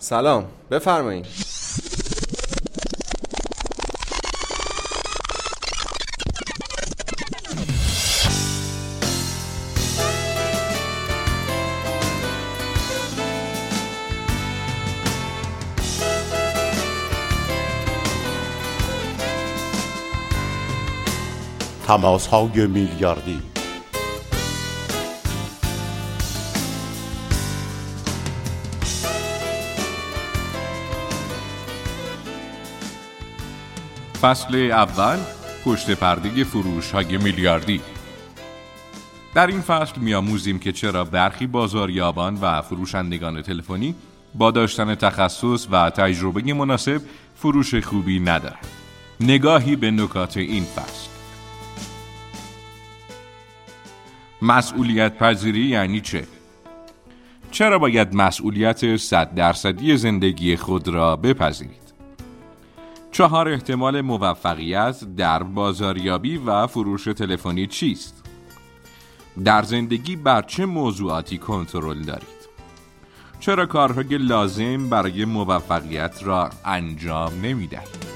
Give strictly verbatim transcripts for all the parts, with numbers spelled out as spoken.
سلام، بفرمایید. تماس‌های میلیاردی. فصل اول، پشت پرده فروش‌های میلیاردی. در این فصل می‌آموزیم که چرا برخی بازاریابان و فروشندگان تلفنی با داشتن تخصص و تجربه مناسب فروش خوبی ندارند. نگاهی به نکات این فصل. مسئولیت پذیری یعنی چه؟ چرا باید مسئولیت صد درصدی زندگی خود را بپذیرید؟ چهار احتمال موفقیت در بازاریابی و فروش تلفنی چیست؟ در زندگی بر چه موضوعاتی کنترل دارید؟ چرا کارهای لازم برای موفقیت را انجام نمی‌دهید؟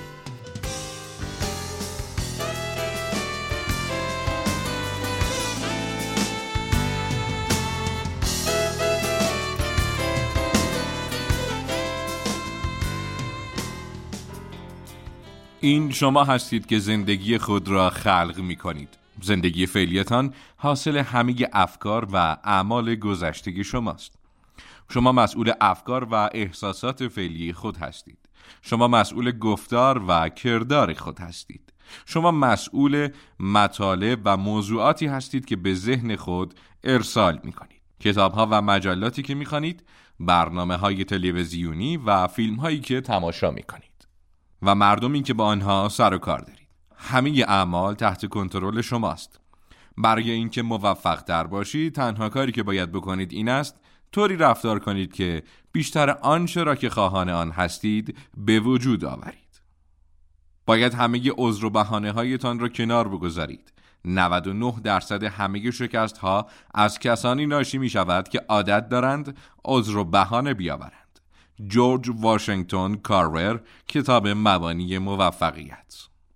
این شما هستید که زندگی خود را خلق می کنید. زندگی فعلیتان حاصل همه افکار و اعمال گذشته شماست. شما مسئول افکار و احساسات فعلی خود هستید. شما مسئول گفتار و کردار خود هستید. شما مسئول مطالب و موضوعاتی هستید که به ذهن خود ارسال می کنید. کتاب‌ها و مجلاتی که می خوانید، برنامه‌های تلویزیونی و فیلم‌هایی که تماشا می کنید. و مردمی که با آنها سر و کار دارید. همه اعمال تحت کنترل شماست. برای اینکه موفق تر باشید، تنها کاری که باید بکنید این است طوری رفتار کنید که بیشتر آنچه را که خواهان آن هستید به وجود آورید. باید همه عذر و بهانه هایتان را کنار بگذارید. نود و نه درصد همه شکست ها از کسانی ناشی می شود که عادت دارند عذر و بهانه بیاورند. جورج واشنگتن کارور، کتاب مبانی موفقیت.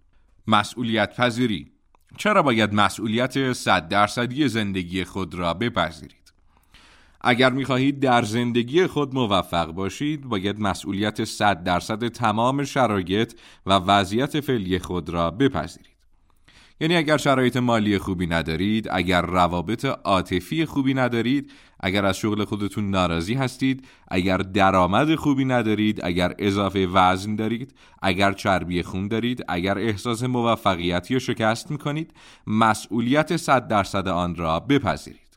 مسئولیت پذیری. چرا باید مسئولیت صد درصدی زندگی خود را بپذیرید؟ اگر می‌خواهید در زندگی خود موفق باشید، باید مسئولیت صد درصد تمام شرایط و وضعیت فعلی خود را بپذیرید. یعنی اگر شرایط مالی خوبی ندارید، اگر روابط عاطفی خوبی ندارید، اگر از شغل خودتون ناراضی هستید، اگر درآمد خوبی ندارید، اگر اضافه وزن دارید، اگر چربی خون دارید، اگر احساس موفقیت یا شکست میکنید، مسئولیت صد درصد آن را بپذیرید.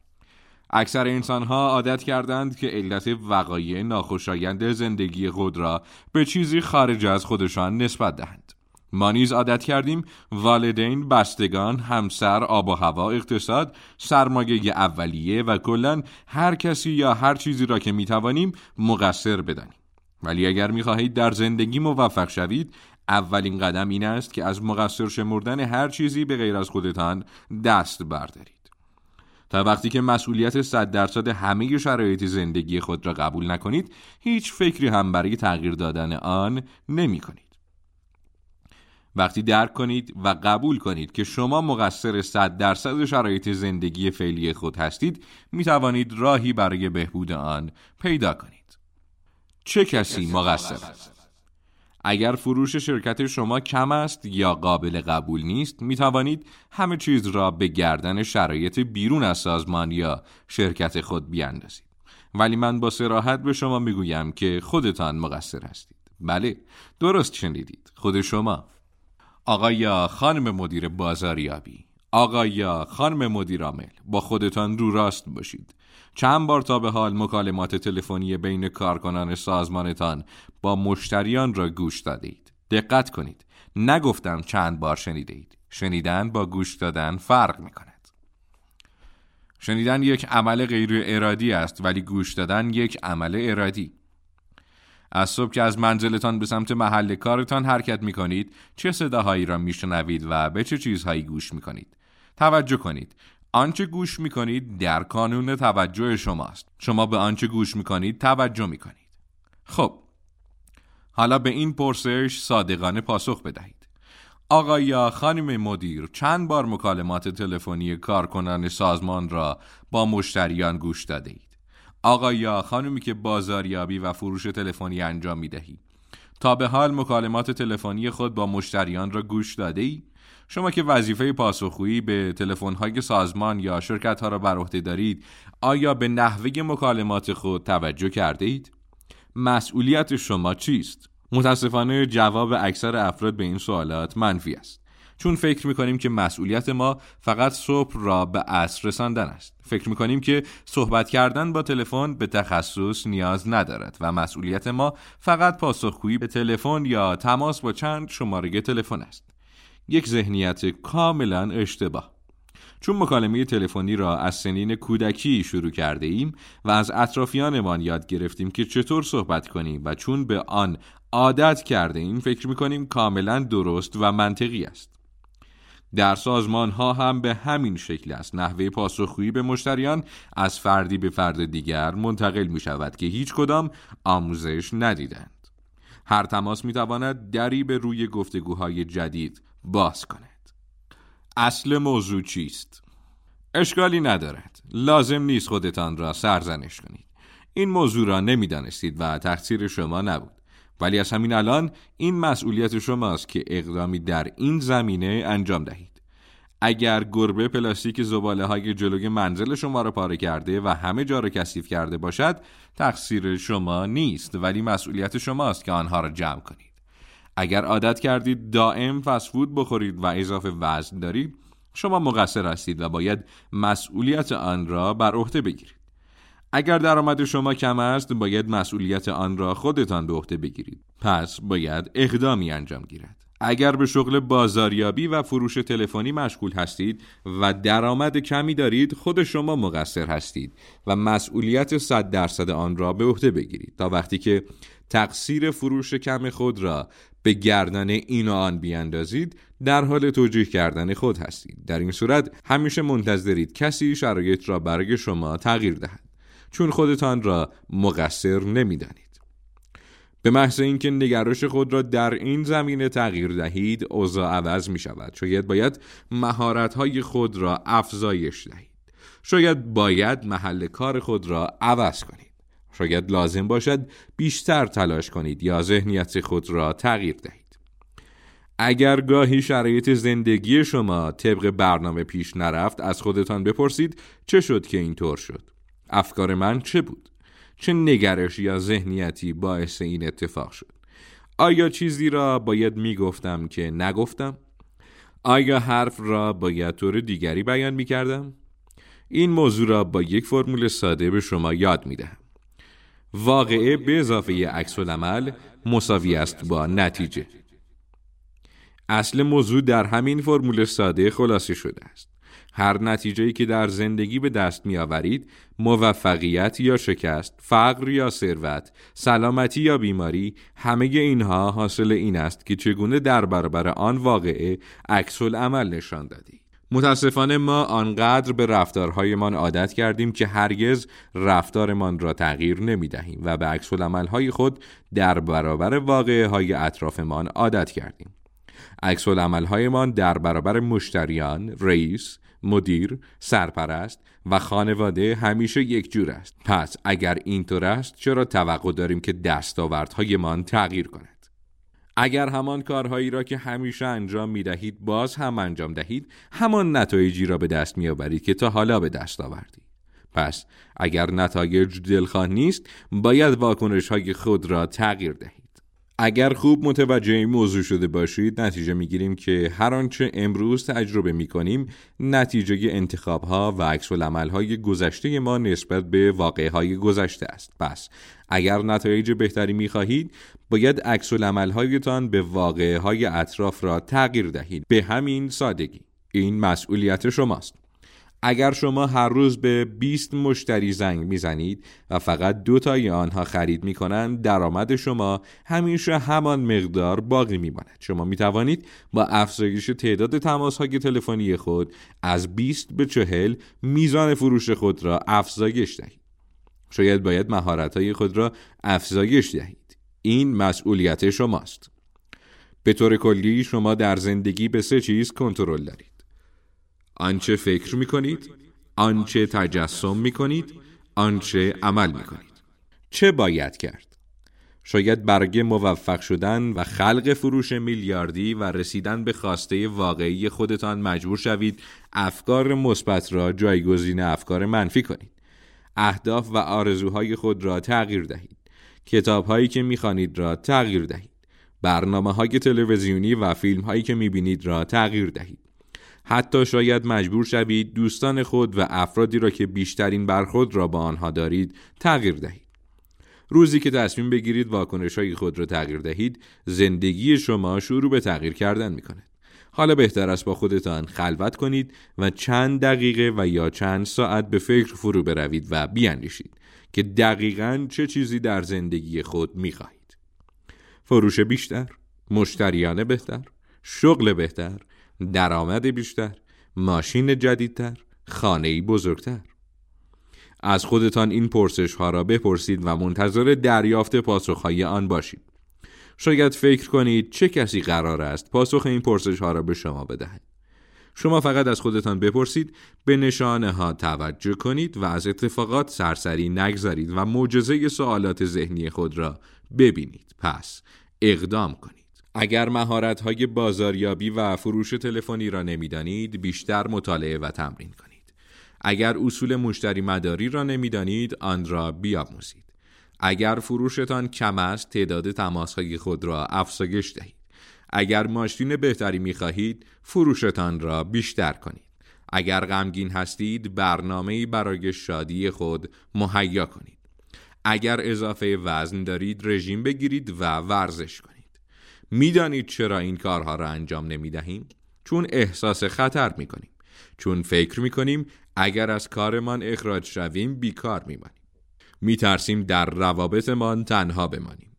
اکثر انسان‌ها عادت کردند که علت وقایع ناخوشایند زندگی خود را به چیزی خارج از خودشان نسبت دهند. ما نیز عادت کردیم والدین، بستگان، همسر، آب و هوا، اقتصاد، سرمایه اولیه و کلاً هر کسی یا هر چیزی را که میتوانیم مقصر بدانیم. ولی اگر میخواهید در زندگی موفق شوید، اولین قدم این است که از مقصر شمردن هر چیزی به غیر از خودتان دست بردارید. تا وقتی که مسئولیت صد درصد همه شرایط زندگی خود را قبول نکنید، هیچ فکری هم برای تغییر دادن آن نمی کنید. وقتی درک کنید و قبول کنید که شما مقصر صد درصد شرایط زندگی فعلی خود هستید، می توانید راهی برای بهبود آن پیدا کنید. چه کسی مقصر است؟ اگر فروش شرکت شما کم است یا قابل قبول نیست، می توانید همه چیز را به گردن شرایط بیرون از سازمان یا شرکت خود بیاندازید. ولی من با صراحت به شما می گویم که خودتان مقصر هستید. بله، درست شنیدید، خود شما. آقا یا خانم مدیر بازاریابی، آقا یا خانم مدیر عامل، با خودتان رو راست باشید. چند بار تا به حال مکالمات تلفنی بین کارکنان سازمانتان با مشتریان را گوش دادید؟ دقت کنید، نگفتم چند بار شنیدید. شنیدن با گوش دادن فرق می کند. شنیدن یک عمل غیر ارادی است، ولی گوش دادن یک عمل ارادی. از صبح که از منزلتان به سمت محل کارتان حرکت می کنید، چه صداهایی را می شنوید و به چه چیزهایی گوش می کنید؟ توجه کنید. آنچه گوش می کنید در کانون توجه شماست. شما به آنچه گوش می کنید توجه می کنید. خب حالا به این پرسش صادقانه پاسخ بدهید. آقای یا خانم مدیر چند بار مکالمات تلفنی کارکنان سازمان را با مشتریان گوش داده اید؟ آقای یا خانمی که بازاریابی و فروش تلفنی انجام می دهید، تا به حال مکالمات تلفنی خود با مشتریان را گوش داده اید؟ شما که وظیفه پاسخگویی به تلفن‌های سازمان یا شرکت‌ها را بر عهده دارید، آیا به نحوه مکالمات خود توجه کرده اید؟ مسئولیت شما چیست؟ متاسفانه جواب اکثر افراد به این سوالات منفی است، چون فکر می‌کنیم که مسئولیت ما فقط صبح را به عصر رساندن است. فکر می‌کنیم که صحبت کردن با تلفن به تخصص نیاز ندارد و مسئولیت ما فقط پاسخگویی به تلفن یا تماس با چند شماره تلفن است. یک ذهنیت کاملا اشتباه. چون مکالمه تلفنی را از سنین کودکی شروع کرده ایم و از اطرافیانمان یاد گرفتیم که چطور صحبت کنیم و چون به آن عادت کرده ایم فکر می‌کنیم کاملا درست و منطقی است. در سازمان ها هم به همین شکل است. نحوه پاسخگویی به مشتریان از فردی به فرد دیگر منتقل می شود که هیچ کدام آموزش ندیدند. هر تماس می تواند دری به روی گفتگوهای جدید باز کند. اصل موضوع چیست؟ اشکالی ندارد. لازم نیست خودتان را سرزنش کنید. این موضوع را نمی دانستید و تقصیر شما نبود. ولی از همین الان این مسئولیت شماست که اقدامی در این زمینه انجام دهید. اگر گربه پلاستیک زباله های جلوی منزل شما را پاره کرده و همه جا را کثیف کرده باشد، تقصیر شما نیست، ولی مسئولیت شماست که آنها را جمع کنید. اگر عادت کردید دائم فست فود بخورید و اضافه وزن دارید، شما مقصر هستید و باید مسئولیت آن را بر عهده بگیرید. اگر درآمد شما کم است، باید مسئولیت آن را خودتان به عهده بگیرید. پس باید اقدامی انجام گیرد. اگر به شغل بازاریابی و فروش تلفنی مشغول هستید و درآمد کمی دارید، خود شما مقصر هستید و مسئولیت صد درصد آن را به عهده بگیرید. تا وقتی که تقصیر فروش کم خود را به گردن این و آن بیاندازید، در حال توجیه کردن خود هستید. در این صورت همیشه منتظرید کسی شرایط را برای شما تغییر دهد، چون خودتان را مقصر نمی‌دانید. به محض اینکه نگرش خود را در این زمینه تغییر دهید، اوضاع عوض می شود. شاید باید مهارت‌های خود را افزایش دهید. شاید باید محل کار خود را عوض کنید. شاید لازم باشد بیشتر تلاش کنید یا ذهنیت خود را تغییر دهید. اگر گاهی شرایط زندگی شما طبق برنامه پیش نرفت، از خودتان بپرسید چه شد که اینطور شد؟ افکار من چه بود؟ چه نگرش یا ذهنیتی باعث این اتفاق شد؟ آیا چیزی را باید میگفتم که نگفتم؟ آیا حرف را باید طور دیگری بیان میکردم؟ این موضوع را با یک فرمول ساده به شما یاد میدهم. واقعه به اضافه عکس العمل مساوی است با نتیجه. اصل موضوع در همین فرمول ساده خلاصه شده است. هر نتیجه‌ای که در زندگی به دست می‌آورید، موفقیت یا شکست، فقر یا ثروت، سلامتی یا بیماری، همه اینها حاصل این است که چگونه در برابر آن واقعه عکس العمل نشان دادید. متاسفانه ما آنقدر به رفتارهایمان عادت کردیم که هرگز رفتارمان را تغییر نمی‌دهیم و به عکس العمل‌های خود در برابر واقعه‌های اطرافمان عادت کردیم. عکس العمل‌هایمان در برابر مشتریان، رئیس، مدیر، سرپرست و خانواده همیشه یک جور است. پس اگر اینطور است، چرا توقع داریم که دستاوردهایمان تغییر کند؟ اگر همان کارهایی را که همیشه انجام می دهید باز هم انجام دهید، همان نتایجی را به دست می آورید که تا حالا به دست آوردید. پس اگر نتایج دلخواه نیست، باید واکنش‌های خود را تغییر دهید. اگر خوب متوجه این موضوع شده باشید، نتیجه میگیریم که هر آنچه امروز تجربه میکنیم نتیجه انتخاب‌ها و عکس‌العمل‌های گذشته ما نسبت به واقعه‌های گذشته است. پس اگر نتایج بهتری میخواهید، باید عکس‌العمل‌هایتان به واقعه‌های اطراف را تغییر دهید. به همین سادگی. این مسئولیت شماست. اگر شما هر روز به بیست مشتری زنگ میزنید و فقط دو تای آنها خرید میکنند، درآمد شما همیشه همان مقدار باقی میماند. شما میتوانید با افزایش تعداد تماس‌های تلفنی خود از بیست به چهل میزان فروش خود را افزایش دهید. شاید باید مهارت‌های خود را افزایش دهید. این مسئولیت شماست. به طور کلی شما در زندگی به سه چیز کنترل دارید: آنچه فکر می‌کنید، آنچه تجسم می‌کنید، آنچه عمل می‌کنید. چه باید کرد؟ شاید برای موفق شدن و خلق فروش میلیاردی و رسیدن به خواسته واقعی خودتان مجبور شوید افکار مثبت را جایگزین افکار منفی کنید. اهداف و آرزوهای خود را تغییر دهید. کتاب‌هایی که می‌خوانید را تغییر دهید. برنامه‌های تلویزیونی و فیلم‌هایی که می‌بینید را تغییر دهید. حتی شاید مجبور شوید دوستان خود و افرادی را که بیشترین برخورد را با آنها دارید تغییر دهید. روزی که تصمیم بگیرید واکنش‌های خود را تغییر دهید، زندگی شما شروع به تغییر کردن می‌کند. حالا بهتر است با خودتان خلوت کنید و چند دقیقه و یا چند ساعت به فکر فرو بروید و بیاندیشید که دقیقاً چه چیزی در زندگی خود می‌خواهید. فروش بیشتر، مشتریان بهتر، شغل بهتر، درآمد بیشتر، ماشین جدیدتر، خانه‌ای بزرگتر. از خودتان این پرسش‌ها را بپرسید و منتظر دریافت پاسخ‌های آن باشید. شاید فکر کنید چه کسی قرار است پاسخ این پرسش‌ها را به شما بدهد. شما فقط از خودتان بپرسید، به نشانه‌ها توجه کنید و از اتفاقات سرسری نگذارید و معجزه سوالات ذهنی خود را ببینید. پس اقدام کنید. اگر مهارت‌های بازاریابی و فروش تلفنی را نمی‌دانید، بیشتر مطالعه و تمرین کنید. اگر اصول مشتری مداری را نمی‌دانید، آن را بیاموزید. اگر فروشتان کم است، تعداد تماس‌های خود را افزایش دهید. اگر ماشین بهتری می‌خواهید، فروشتان را بیشتر کنید. اگر غمگین هستید، برنامه‌ای برای شادی خود مهیا کنید. اگر اضافه وزن دارید، رژیم بگیرید و ورزش کنید. می‌دانید چرا این کارها را انجام نمی‌دهیم؟ چون احساس خطر می‌کنیم. چون فکر می‌کنیم اگر از کارمان اخراج شویم بیکار می‌مانیم. می‌ترسیم در روابطمان تنها بمانیم.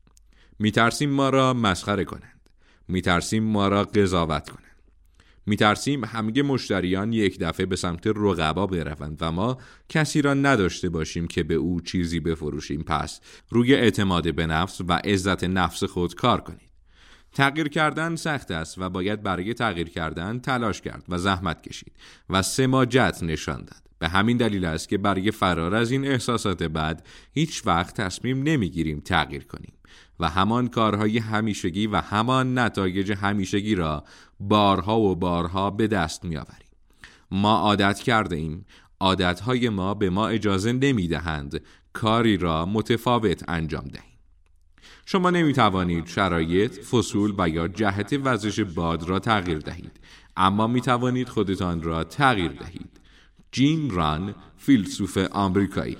می‌ترسیم ما را مسخره کنند. می‌ترسیم ما را قضاوت کنند. می‌ترسیم همه مشتریان یک دفعه به سمت رقبا بروند و ما کسی را نداشته باشیم که به او چیزی بفروشیم. پس روی اعتماد به نفس و عزت نفس خود کار کنید. تغییر کردن سخت است و باید برای تغییر کردن تلاش کرد و زحمت کشید و سماجت نشان داد. به همین دلیل است که برای فرار از این احساسات بد هیچ وقت تصمیم نمیگیریم تغییر کنیم و همان کارهای همیشگی و همان نتایج همیشگی را بارها و بارها به دست میآوریم. ما عادت کرده ایم. عادتهای ما به ما اجازه نمیدهند کاری را متفاوت انجام دهیم. شما نمیتوانید شرایط، فصول و یا جهت وزش باد را تغییر دهید، اما میتوانید خودتان را تغییر دهید. جیم ران، فیلسوف آمریکایی: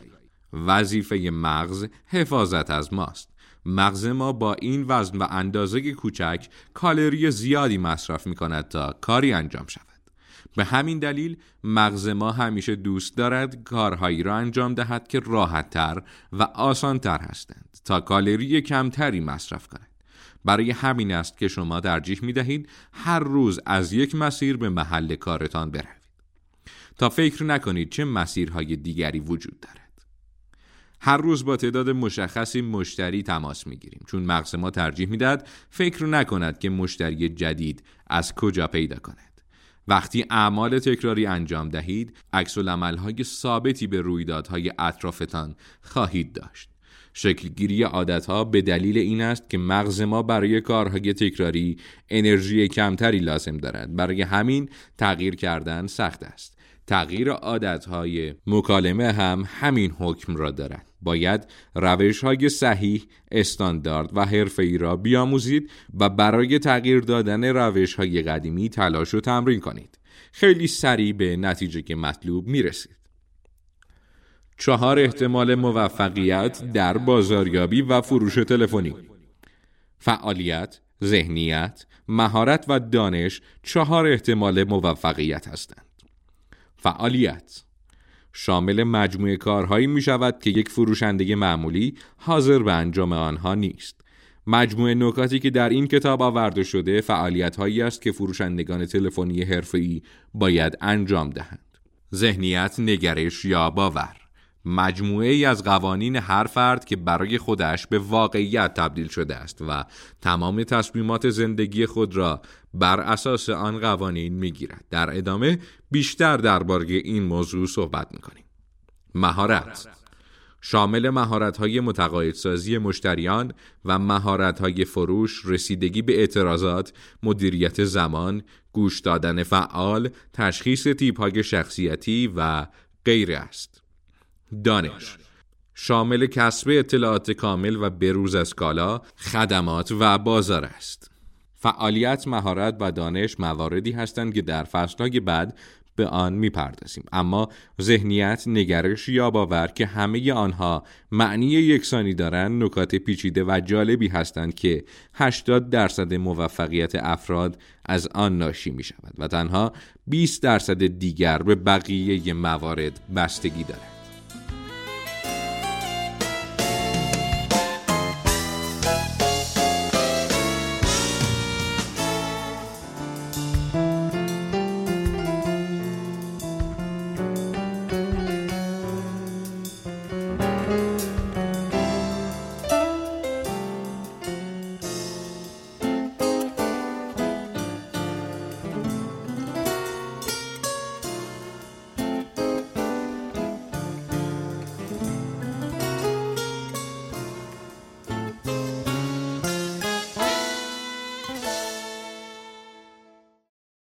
وظیفه مغز حفاظت از ماست. مغز ما با این وزن و اندازه کوچک کالری زیادی مصرف میکند تا کاری انجام شود. به همین دلیل مغز ما همیشه دوست دارد کارهایی را انجام دهد که راحت‌تر و آسان‌تر هستند تا کالری کمتری مصرف کند. برای همین است که شما ترجیح می‌دهید هر روز از یک مسیر به محل کارتان بروید تا فکر نکنید چه مسیرهای دیگری وجود دارد. هر روز با تعداد مشخصی مشتری تماس می‌گیریم، چون مغز ما ترجیح می‌دهد فکر نکند که مشتری جدید از کجا پیدا کند. وقتی اعمال تکراری انجام دهید، عکس‌العمل‌های ثابتی به رویدادهای اطرافتان خواهید داشت. شکلگیری عادت‌ها به دلیل این است که مغز ما برای کارهای تکراری انرژی کمتری لازم دارد. برای همین تغییر کردن سخت است. تغییر عادت‌های مکالمه هم همین حکم را دارد. باید روش‌های صحیح، استاندارد و حرفه‌ای را بیاموزید و برای تغییر دادن روش‌های قدیمی تلاش و تمرین کنید. خیلی سریع به نتیجه که مطلوب می‌رسید. چهار احتمال موفقیت در بازاریابی و فروش تلفنی. فعالیت، ذهنیت، مهارت و دانش چهار احتمال موفقیت هستند. فعالیت شامل مجموعه کارهایی می شود که یک فروشنده معمولی حاضر به انجام آنها نیست. مجموعه نکاتی که در این کتاب آورده شده فعالیت هایی است که فروشندگان تلفنی حرفه‌ای باید انجام دهند. ذهنیت، نگرش یا باور. مجموعه ای از قوانین هر فرد که برای خودش به واقعیت تبدیل شده است و تمام تصمیمات زندگی خود را بر اساس آن قوانین میگیرد. در ادامه بیشتر درباره این موضوع صحبت میکنیم. مهارت شامل مهارت‌های متقاعدسازی مشتریان و مهارت‌های فروش، رسیدگی به اعتراضات، مدیریت زمان، گوش دادن فعال، تشخیص تیپ‌های شخصیتی و غیره است. دانش شامل کسب اطلاعات کامل و بروز از کالا، خدمات و بازار است. فعالیت، مهارت و دانش مواردی هستند که در فصل‌های بعد به آن میپردازیم، اما ذهنیت، نگرش یا باور که همه آنها معنی یکسانی دارند نکات پیچیده و جالبی هستند که هشتاد درصد موفقیت افراد از آن ناشی می شود و تنها بیست درصد دیگر به بقیه موارد بستگی دارد.